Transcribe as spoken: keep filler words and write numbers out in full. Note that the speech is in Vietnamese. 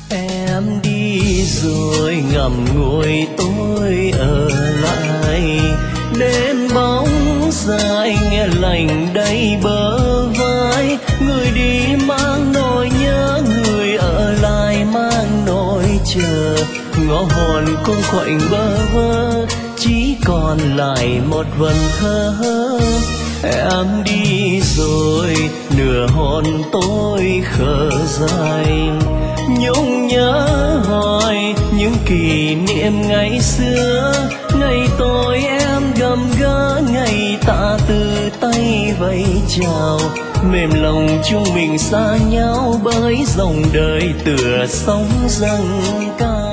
Em đi rồi ngậm ngùi tôi ở lại, đêm bóng dài nghe lạnh đầy bờ vai. Người đi mang nỗi nhớ, người ở lại mang nỗi chờ. Ngõ hòn cung quạnh bơ vơ, chỉ còn lại một vần thơ. Em đi rồi nửa hồn tôi khờ dài, nhung nhớ hoài những kỷ niệm ngày xưa. Ngày tôi em gầm gỡ, ngày ta từ tay vẫy chào. Mềm lòng chung mình xa nhau bởi dòng đời tựa sóng dâng cao.